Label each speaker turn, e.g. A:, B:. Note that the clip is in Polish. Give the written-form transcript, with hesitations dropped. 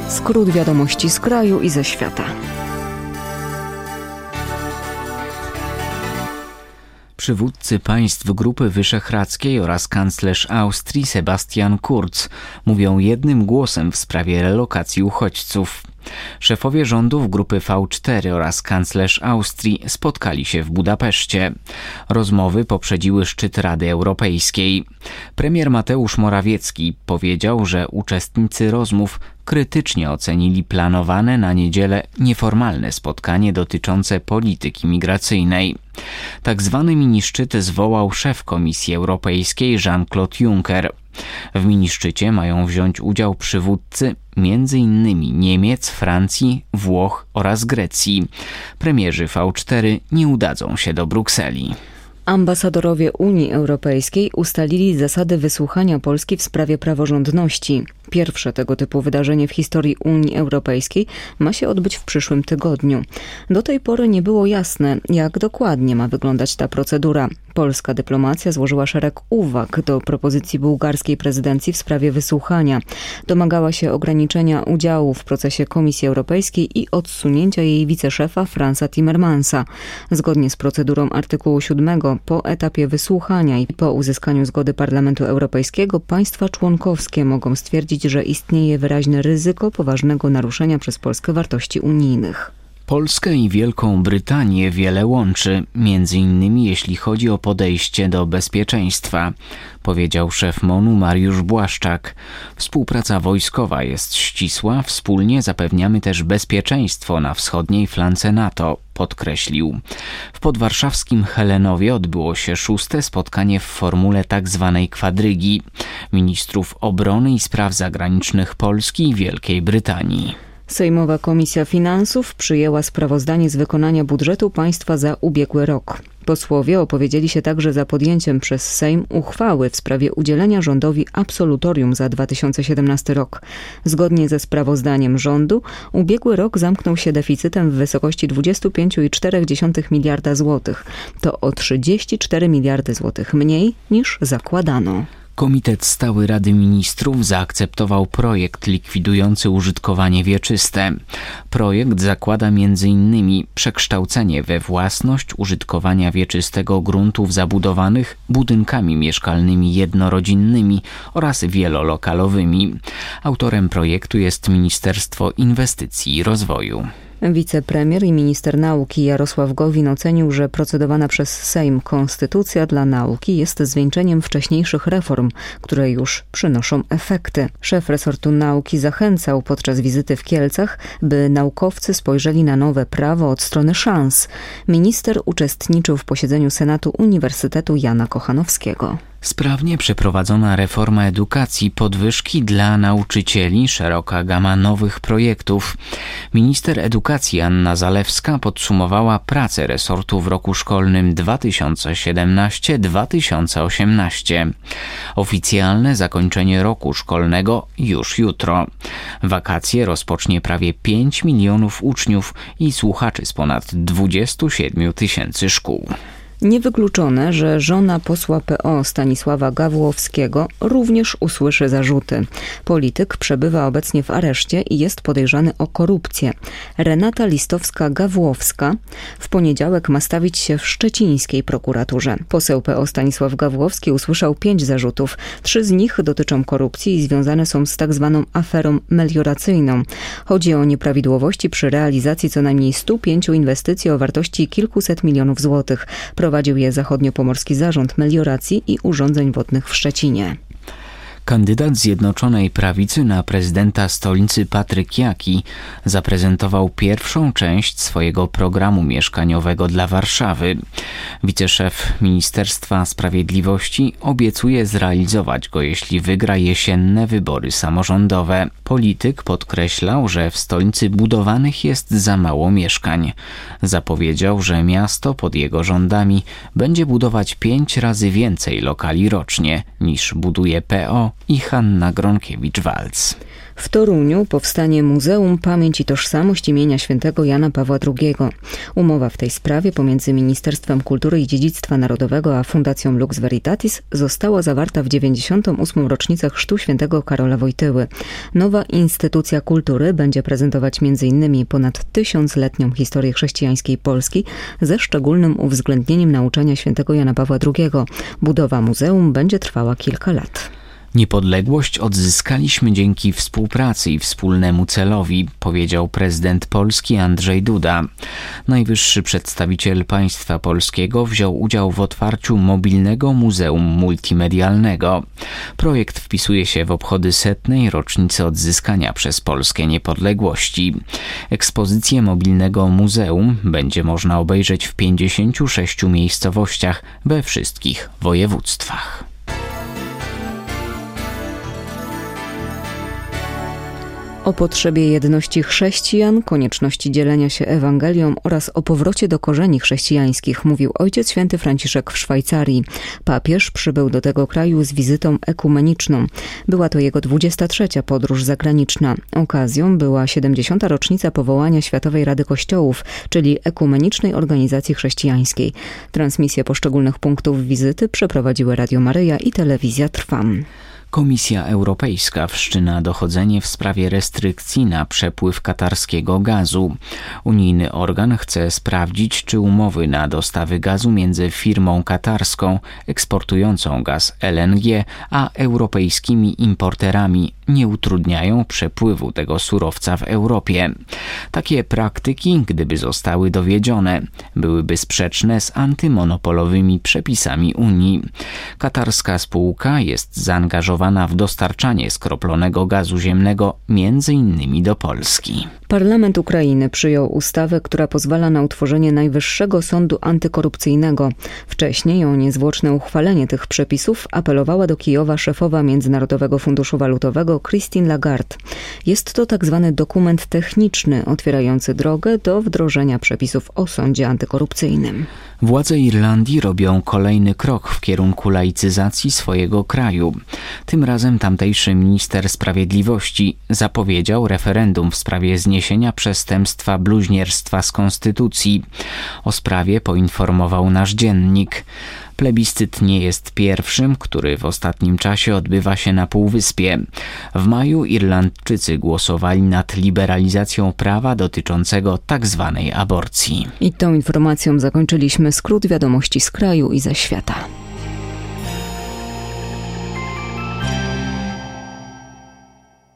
A: Skrót wiadomości z kraju i ze świata.
B: Przywódcy państw Grupy Wyszehradzkiej oraz kanclerz Austrii Sebastian Kurz mówią jednym głosem w sprawie relokacji uchodźców. Szefowie rządów Grupy V4 oraz kanclerz Austrii spotkali się w Budapeszcie. Rozmowy poprzedziły szczyt Rady Europejskiej. Premier Mateusz Morawiecki powiedział, że uczestnicy rozmów krytycznie ocenili planowane na niedzielę nieformalne spotkanie dotyczące polityki migracyjnej. Tak zwany mini-szczyt zwołał szef Komisji Europejskiej Jean-Claude Juncker. W mini-szczycie mają wziąć udział przywódcy m.in. Niemiec, Francji, Włoch oraz Grecji. Premierzy V4 nie udadzą się do Brukseli.
A: Ambasadorowie Unii Europejskiej ustalili zasady wysłuchania Polski w sprawie praworządności. Pierwsze tego typu wydarzenie w historii Unii Europejskiej ma się odbyć w przyszłym tygodniu. Do tej pory nie było jasne, jak dokładnie ma wyglądać ta procedura. Polska dyplomacja złożyła szereg uwag do propozycji bułgarskiej prezydencji w sprawie wysłuchania. Domagała się ograniczenia udziału w procesie Komisji Europejskiej i odsunięcia jej wiceszefa Franza Timmermansa. Zgodnie z procedurą artykułu 7 po etapie wysłuchania i po uzyskaniu zgody Parlamentu Europejskiego państwa członkowskie mogą stwierdzić, że istnieje wyraźne ryzyko poważnego naruszenia przez Polskę wartości unijnych.
B: Polskę i Wielką Brytanię wiele łączy, między innymi jeśli chodzi o podejście do bezpieczeństwa, powiedział szef MON-u Mariusz Błaszczak. Współpraca wojskowa jest ścisła, wspólnie zapewniamy też bezpieczeństwo na wschodniej flance NATO, podkreślił. W podwarszawskim Helenowie odbyło się 6. spotkanie w formule tzw. kwadrygi ministrów obrony i spraw zagranicznych Polski i Wielkiej Brytanii.
A: Sejmowa Komisja Finansów przyjęła sprawozdanie z wykonania budżetu państwa za ubiegły rok. Posłowie opowiedzieli się także za podjęciem przez Sejm uchwały w sprawie udzielenia rządowi absolutorium za 2017 rok. Zgodnie ze sprawozdaniem rządu ubiegły rok zamknął się deficytem w wysokości 25,4 miliarda złotych. To o 34 miliardy złotych mniej niż zakładano.
B: Komitet Stały Rady Ministrów zaakceptował projekt likwidujący użytkowanie wieczyste. Projekt zakłada m.in. przekształcenie we własność użytkowania wieczystego gruntów zabudowanych budynkami mieszkalnymi jednorodzinnymi oraz wielolokalowymi. Autorem projektu jest Ministerstwo Inwestycji i Rozwoju.
A: Wicepremier i minister nauki Jarosław Gowin ocenił, że procedowana przez Sejm Konstytucja dla nauki jest zwieńczeniem wcześniejszych reform, które już przynoszą efekty. Szef resortu nauki zachęcał podczas wizyty w Kielcach, by naukowcy spojrzeli na nowe prawo od strony szans. Minister uczestniczył w posiedzeniu Senatu Uniwersytetu Jana Kochanowskiego.
B: Sprawnie przeprowadzona reforma edukacji, podwyżki dla nauczycieli, szeroka gama nowych projektów. Minister edukacji Anna Zalewska podsumowała pracę resortu w roku szkolnym 2017-2018. Oficjalne zakończenie roku szkolnego już jutro. Wakacje rozpocznie prawie 5 milionów uczniów i słuchaczy z ponad 27 tysięcy szkół.
A: Niewykluczone, że żona posła PO Stanisława Gawłowskiego również usłyszy zarzuty. Polityk przebywa obecnie w areszcie i jest podejrzany o korupcję. Renata Listowska-Gawłowska w poniedziałek ma stawić się w szczecińskiej prokuraturze. Poseł PO Stanisław Gawłowski usłyszał 5 zarzutów. 3 z nich dotyczą korupcji i związane są z tak zwaną aferą melioracyjną. Chodzi o nieprawidłowości przy realizacji co najmniej 105 inwestycji o wartości kilkuset milionów złotych. Prowadził je Zachodniopomorski Zarząd Melioracji i Urządzeń Wodnych w Szczecinie.
B: Kandydat Zjednoczonej Prawicy na prezydenta stolicy Patryk Jaki zaprezentował pierwszą część swojego programu mieszkaniowego dla Warszawy. Wiceszef Ministerstwa Sprawiedliwości obiecuje zrealizować go, jeśli wygra jesienne wybory samorządowe. Polityk podkreślał, że w stolicy budowanych jest za mało mieszkań. Zapowiedział, że miasto pod jego rządami będzie budować 5 razy więcej lokali rocznie niż buduje PO i Hanna Gronkiewicz-Walc.
A: W Toruniu powstanie Muzeum Pamięć i Tożsamość imienia świętego Jana Pawła II. Umowa w tej sprawie pomiędzy Ministerstwem Kultury i Dziedzictwa Narodowego a Fundacją Lux Veritatis została zawarta w 98. rocznicę chrztu świętego Karola Wojtyły. Nowa instytucja kultury będzie prezentować m.in. ponad 1000-letnią historię chrześcijańskiej Polski ze szczególnym uwzględnieniem nauczania świętego Jana Pawła II. Budowa muzeum będzie trwała kilka lat.
B: Niepodległość odzyskaliśmy dzięki współpracy i wspólnemu celowi, powiedział prezydent Polski Andrzej Duda. Najwyższy przedstawiciel państwa polskiego wziął udział w otwarciu mobilnego muzeum multimedialnego. Projekt wpisuje się w obchody 100. rocznicy odzyskania przez Polskę niepodległości. Ekspozycję mobilnego muzeum będzie można obejrzeć w 56 miejscowościach we wszystkich województwach.
A: O potrzebie jedności chrześcijan, konieczności dzielenia się Ewangelią oraz o powrocie do korzeni chrześcijańskich mówił Ojciec Święty Franciszek w Szwajcarii. Papież przybył do tego kraju z wizytą ekumeniczną. Była to jego 23. podróż zagraniczna. Okazją była 70. rocznica powołania Światowej Rady Kościołów, czyli ekumenicznej organizacji chrześcijańskiej. Transmisję poszczególnych punktów wizyty przeprowadziły Radio Maryja i Telewizja Trwam.
B: Komisja Europejska wszczyna dochodzenie w sprawie restrykcji na przepływ katarskiego gazu. Unijny organ chce sprawdzić, czy umowy na dostawy gazu między firmą katarską eksportującą gaz LNG a europejskimi importerami nie utrudniają przepływu tego surowca w Europie. Takie praktyki, gdyby zostały dowiedzione, byłyby sprzeczne z antymonopolowymi przepisami Unii. Katarska spółka jest zaangażowana w dostarczanie skroplonego gazu ziemnego m.in. do Polski.
A: Parlament Ukrainy przyjął ustawę, która pozwala na utworzenie Najwyższego Sądu Antykorupcyjnego. Wcześniej o niezwłoczne uchwalenie tych przepisów apelowała do Kijowa szefowa Międzynarodowego Funduszu Walutowego Christine Lagarde. Jest to tak zwany dokument techniczny otwierający drogę do wdrożenia przepisów o sądzie antykorupcyjnym.
B: Władze Irlandii robią kolejny krok w kierunku laicyzacji swojego kraju. Tym razem tamtejszy minister sprawiedliwości zapowiedział referendum w sprawie zniesienia przestępstwa bluźnierstwa z konstytucji. O sprawie poinformował nasz dziennik. Plebiscyt nie jest pierwszym, który w ostatnim czasie odbywa się na Półwyspie. W maju Irlandczycy głosowali nad liberalizacją prawa dotyczącego tzw. aborcji.
A: I tą informacją zakończyliśmy skrót wiadomości z kraju i ze świata.